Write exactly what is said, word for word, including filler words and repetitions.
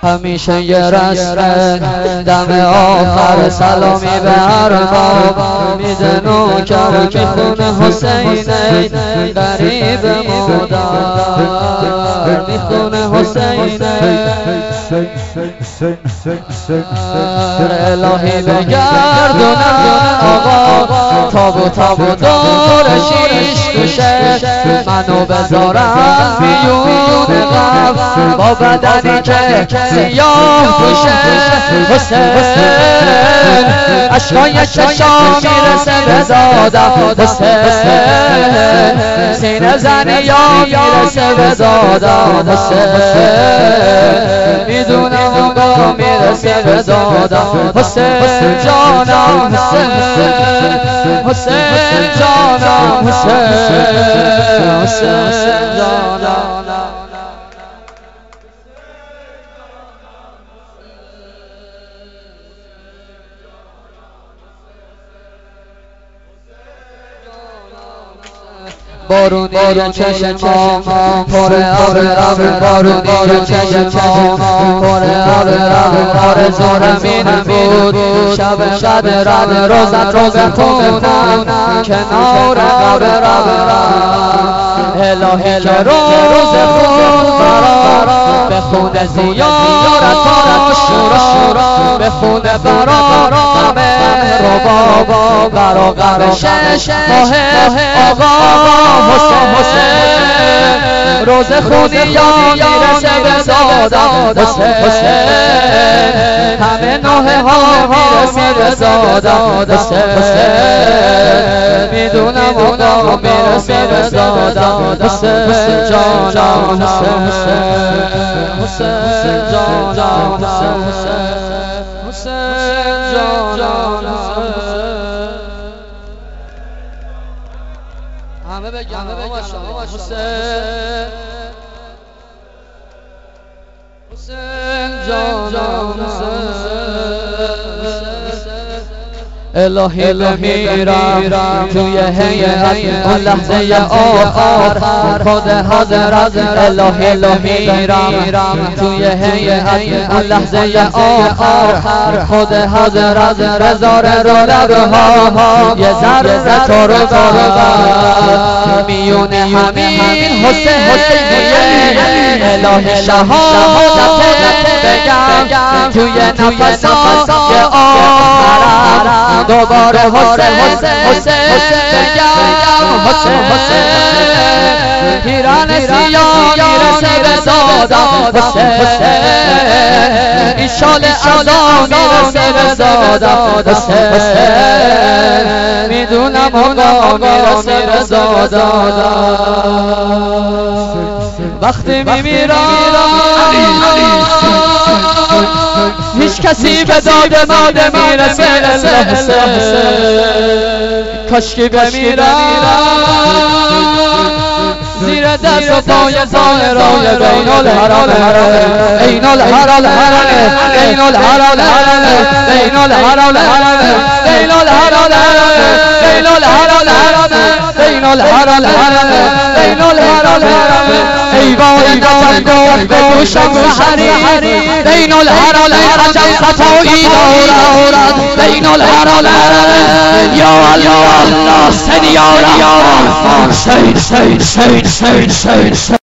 همیشه یه رسمه دم آخر سلامی به ارباب میده نوکر میخونه حسینه غریب مادر میخونه حسینه الهی بگردونم آقا تابو تابو دور شیش توشه منو بذارم میون غم با بدنی که سیاه توشه حسین عشقای چشا میرسه به دادم حسین سینه زنی یا میرسه به دادم حسین میدونم آقا میرسه به دادم حسین جانم حسین حسین جانم حسین حسین جانم بارونی چشم پر آب رفت بارونی چشم پر آب رفت آرزو رمین بود شب قدر روزت رو بخونم کنار آب رفت الهی که روز خون برا بخونه زیارت آشورا بخونه برا رباب برا غم شش ماه آقا حسین حسین روز خونی یا میرسه به زادم حسین همه نوحه ها میرسه به زادم حسین میدونم آقا میرسه به زادم حسین جانم حسین حسین جانم حسین حسین جانم همه بگم همه بگم حسین حسین جانم الهی میرم توی هیئت اون لحظه آخر خود حضرت الهی میرم توی هیئت اون لحظه آخر خود حضرت رضا رو لبها یه ذره تو رو دارم میون همین حسین الهی شهادت بگم توی نفسات آخرم دوباره حسین حسین بگم حسین حسین پیران سیاه میرسه به زادم حسین ایشال علا میرسه به زادم حسین میدونم آقا میرسه به زادم وقتی میمیرم هیچ کسی به داد ما نمیرسه کاشکی بمیرم زیر دست و پای ظاهرای بین الحرام بین الحرام بین الحرام بین الحرام بین الحرام بین الحرام بین الحرام بین الحرام ای وای وای به گوشم سحری بین الحرام عجب صفایی دارد بین الحرام یا الله سنیارا سین سین سین سین سین